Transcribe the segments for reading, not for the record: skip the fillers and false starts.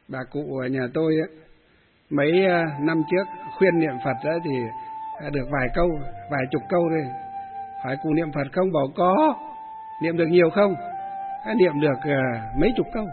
Bà cụ ở nhà tôi mấy năm trước khuyên niệm Phật thì được vài câu, vài chục câu thôi. Hỏi cụ niệm Phật không? Bảo có. Niệm được nhiều không? Niệm được mấy chục câu.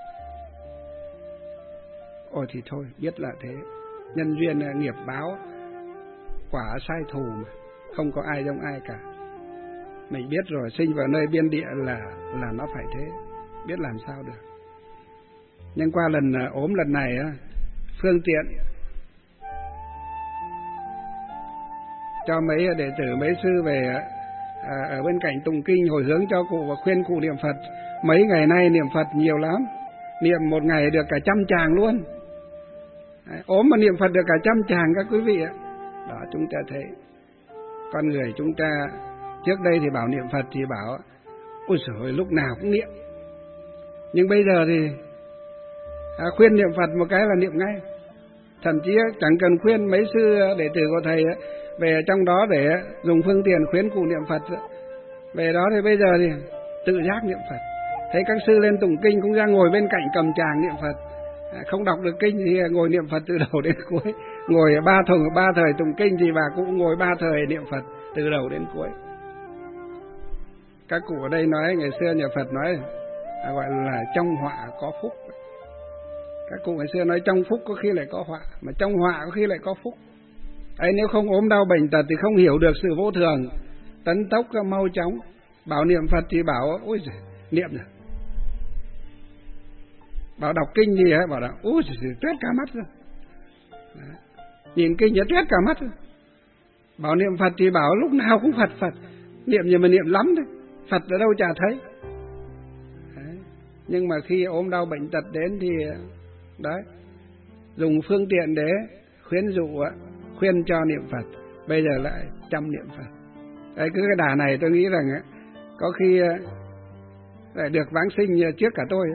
Ôi thì thôi, biết là thế. Nhân duyên nghiệp báo, quả sai thù mà, không có ai giống ai cả. Mình biết rồi, sinh vào nơi biên địa là nó phải thế, biết làm sao được. Nhưng qua lần ốm lần này phương tiện cho mấy đệ tử, mấy sư về ở bên cạnh tụng kinh hồi hướng cho cụ và khuyên cụ niệm Phật. Mấy ngày nay niệm Phật nhiều lắm, niệm một ngày được cả 100 tràng luôn. Ốm mà niệm Phật được cả 100 tràng các quý vị ạ. Đó, chúng ta thấy con người chúng ta trước đây thì bảo niệm Phật thì bảo ôi giời ơi, lúc nào cũng niệm. Nhưng bây giờ thì khuyên niệm Phật một cái là niệm ngay. Thậm chí chẳng cần khuyên, mấy sư đệ tử của thầy về trong đó để dùng phương tiện khuyến cụ niệm Phật. Về đó thì bây giờ thì tự giác niệm Phật. Thấy các sư lên tụng kinh cũng ra ngồi bên cạnh cầm tràng niệm Phật. Không đọc được kinh thì ngồi niệm Phật từ đầu đến cuối. Ngồi ba thời tụng kinh thì bà cũng ngồi 3 thời niệm Phật từ đầu đến cuối. Các cụ ở đây nói, ngày xưa nhà Phật nói gọi là trong họa có phúc. Các cụ ngày xưa nói trong phúc có khi lại có họa, mà trong họa có khi lại có phúc. Ấy, nếu không ốm đau bệnh tật thì không hiểu được sự vô thường, tấn tốc mau chóng. Bảo niệm Phật thì bảo ôi giời, niệm rồi. Bảo đọc kinh gì ấy, bảo là ôi giời, tuyết cả mắt rồi. Đấy. Nhìn kinh tuyết cả mắt rồi. Bảo niệm Phật thì bảo lúc nào cũng Phật. Niệm gì mà niệm lắm đấy, Phật ở đâu chả thấy. Đấy. Nhưng mà khi ốm đau bệnh tật đến thì đấy, dùng phương tiện để khuyến dụ, khuyên cho niệm Phật. Bây giờ lại chăm niệm Phật. Đấy, cứ cái đà này tôi nghĩ rằng có khi lại được vãng sinh trước cả tôi.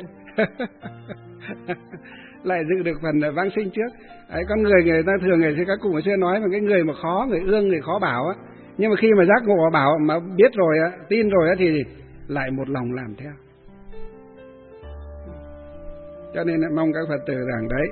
Lại dự được phần vãng sinh trước. Đấy, con người ta thường ngày xưa các cụ ngày xưa nói mà cái người mà khó, người ương, người khó bảo á, nhưng mà khi mà giác ngộ bảo mà biết rồi tin rồi thì lại một lòng làm theo. Cho nên mong các Phật tử rằng đấy,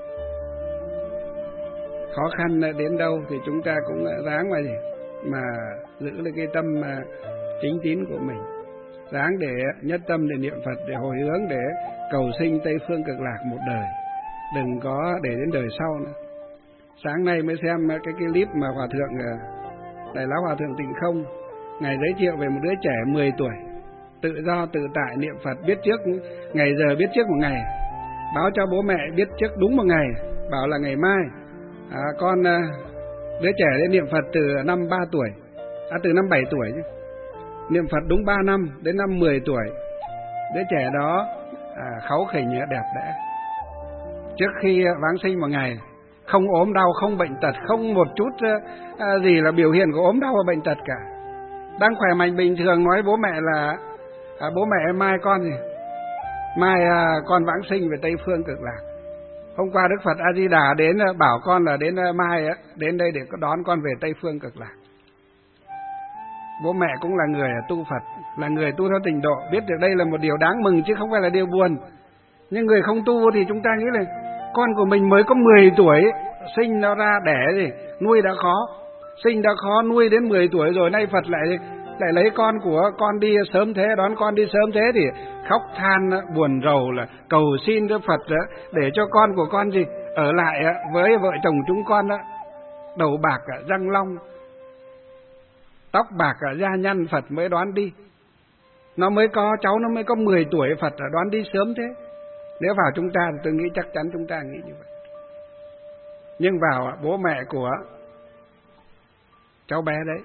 khó khăn đến đâu thì chúng ta cũng ráng mà giữ lấy cái tâm chính tín của mình, ráng để nhất tâm để niệm Phật, để hồi hướng, để cầu sinh Tây Phương Cực Lạc một đời, đừng có để đến đời sau nữa. Sáng nay mới xem cái clip mà Hòa Thượng Đại Lão Hòa Thượng Tịnh Không ngài giới thiệu về một đứa trẻ 10 tuổi tự do tự tại niệm Phật, biết trước ngày giờ, biết trước một ngày, báo cho bố mẹ biết trước đúng một ngày, bảo là ngày mai con đứa trẻ đến niệm Phật từ năm 3 tuổi, từ năm 7 tuổi chứ. Niệm Phật đúng 3 năm, đến năm 10 tuổi đứa trẻ đó kháu khỉnh đẹp đẽ. Trước khi vãng sinh một ngày, không ốm đau, không bệnh tật, không một chút gì là biểu hiện của ốm đau và bệnh tật cả. Đang khỏe mạnh bình thường, nói bố mẹ là bố mẹ mai con gì? Mai con vãng sinh về Tây Phương Cực Lạc. Hôm qua Đức Phật A Di Đà đến bảo con là đến mai đến đây để đón con về Tây Phương Cực Lạc. Bố mẹ cũng là người tu Phật, là người tu theo tịnh độ, biết được đây là một điều đáng mừng chứ không phải là điều buồn. Nhưng người không tu thì chúng ta nghĩ là con của mình mới có 10 tuổi, sinh nó ra đẻ gì, nuôi đã khó, sinh đã khó, nuôi đến 10 tuổi rồi, nay Phật lại lấy con của con đi sớm thế, đón con đi sớm thế thì khóc than buồn rầu là cầu xin Đức Phật để cho con của con gì ở lại với vợ chồng chúng con đó, đầu bạc răng long, tóc bạc da nhăn, Phật mới đón đi. Nó mới có, cháu nó mới có 10 tuổi, Phật đón đi sớm thế. Nếu vào chúng ta thì tôi nghĩ chắc chắn chúng ta nghĩ như vậy. Nhưng vào bố mẹ của cháu bé đấy,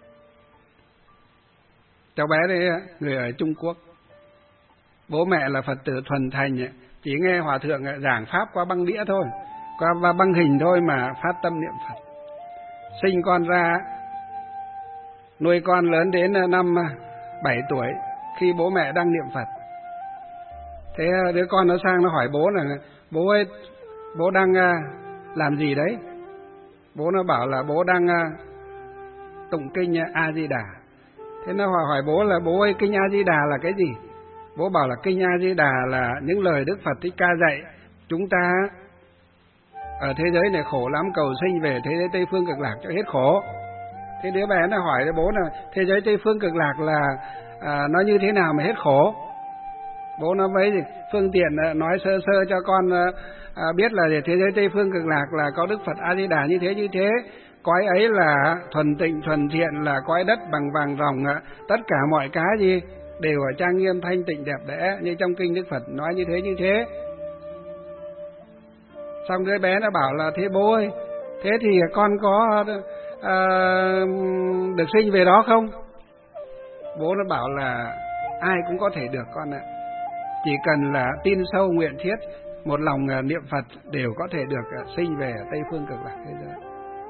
cháu bé đấy người ở Trung Quốc, bố mẹ là Phật tử thuần thành, chỉ nghe Hòa Thượng giảng Pháp qua băng đĩa thôi, qua băng hình thôi mà phát tâm niệm Phật. Sinh con ra, nuôi con lớn đến năm 7 tuổi khi bố mẹ đang niệm Phật. Thế đứa con nó sang nó hỏi bố là bố ơi, bố đang làm gì đấy? Bố nó bảo là bố đang tụng kinh A Di Đà. Thế nó hỏi bố là bố ơi, kinh A Di Đà là cái gì? Bố bảo là kinh A Di Đà là những lời Đức Phật Thích Ca dạy chúng ta ở thế giới này khổ lắm, cầu sinh về thế giới Tây Phương Cực Lạc cho hết khổ. Thế đứa bé nó hỏi bố là thế giới Tây Phương Cực Lạc là nó như thế nào mà hết khổ? Bố nó mới phương tiện nói sơ sơ cho con biết là thế giới Tây Phương Cực Lạc là có Đức Phật A Di Đà như thế. Cõi ấy là thuần tịnh thuần thiện, là cõi đất bằng vàng ròng, tất cả mọi cái gì đều ở trang nghiêm thanh tịnh đẹp đẽ như trong kinh Đức Phật nói như thế. Xong đứa bé nó bảo là thế bố ơi, thế thì con có được sinh về đó không? Bố nó bảo là ai cũng có thể được con ạ. Chỉ cần là tin sâu nguyện thiết, một lòng niệm Phật đều có thể được sinh về Tây Phương Cực Lạc thế giới.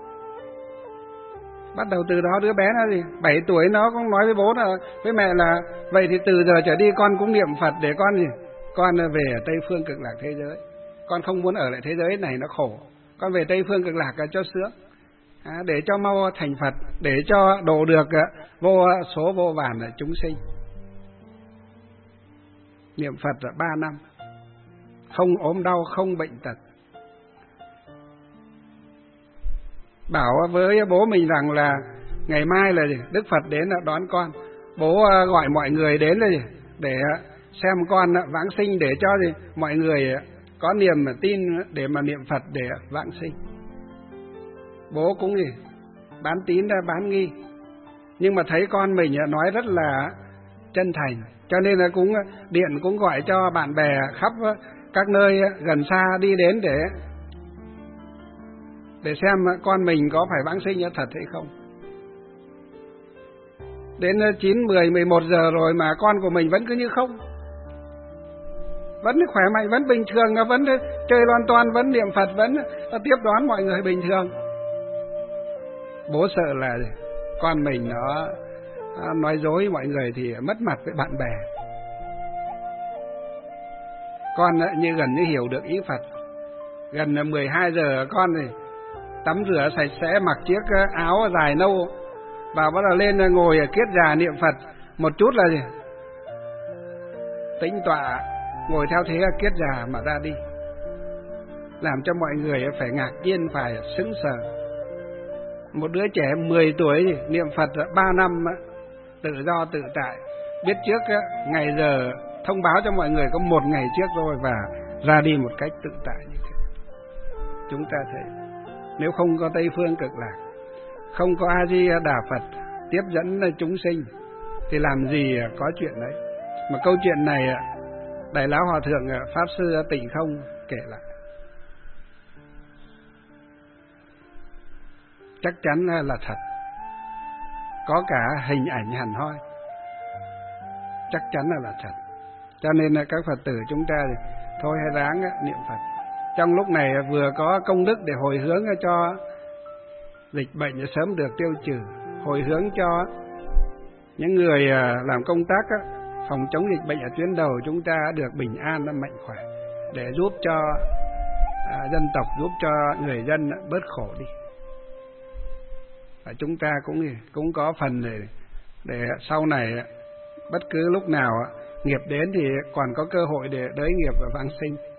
Bắt đầu từ đó đứa bé nó 7 tuổi nó cũng nói với bố là với mẹ là vậy thì từ giờ trở đi con cũng niệm Phật để con về Tây Phương Cực Lạc thế giới. Con không muốn ở lại thế giới này nó khổ, con về Tây Phương Cực Lạc cho sướng, để cho mau thành Phật, để cho độ được vô số vô vàn chúng sinh. Niệm Phật 3 năm, không ốm đau, không bệnh tật. Bảo với bố mình rằng là ngày mai là Đức Phật đến đón con. Bố gọi mọi người đến để xem con vãng sinh, để cho mọi người có niềm tin để mà niệm Phật để vãng sinh. Bố cũng bán tín ra bán nghi, nhưng mà thấy con mình nói rất là chân thành, cho nên là cũng gọi cho bạn bè khắp các nơi gần xa đi đến để xem con mình có phải vãng sinh thật hay không. Đến 9, 10, 11 giờ rồi mà con của mình vẫn cứ như không, vẫn khỏe mạnh, vẫn bình thường, vẫn chơi loan toan, vẫn niệm Phật, vẫn tiếp đón mọi người bình thường. Bố sợ là con mình nó nói dối mọi người thì mất mặt với bạn bè. Con như gần như hiểu được ý Phật. Gần 12 giờ con tắm rửa sạch sẽ, mặc chiếc áo dài nâu và bắt đầu lên ngồi kiết già niệm Phật một chút là tĩnh tọa, ngồi theo thế kiết già mà ra đi, làm cho mọi người phải ngạc nhiên, phải sững sờ. Một đứa trẻ 10 tuổi niệm Phật 3 năm tự do tự tại, biết trước ngày giờ, thông báo cho mọi người có 1 ngày trước rồi và ra đi một cách tự tại như thế. Chúng ta thấy nếu không có Tây Phương Cực Lạc, không có A Di Đà Phật tiếp dẫn chúng sinh thì làm gì có chuyện đấy. Mà câu chuyện này Đại Lão Hòa Thượng Pháp Sư Tịnh Không kể lại, chắc chắn là thật, có cả hình ảnh hẳn hoi, chắc chắn là thật. Cho nên các Phật tử chúng ta thì thôi hãy ráng niệm Phật. Trong lúc này vừa có công đức để hồi hướng cho dịch bệnh sớm được tiêu trừ, hồi hướng cho những người làm công tác phòng chống dịch bệnh ở tuyến đầu chúng ta được bình an, mạnh khỏe, để giúp cho dân tộc, giúp cho người dân bớt khổ đi. Và chúng ta cũng có phần để sau này bất cứ lúc nào nghiệp đến thì còn có cơ hội để đới nghiệp và vãng sinh.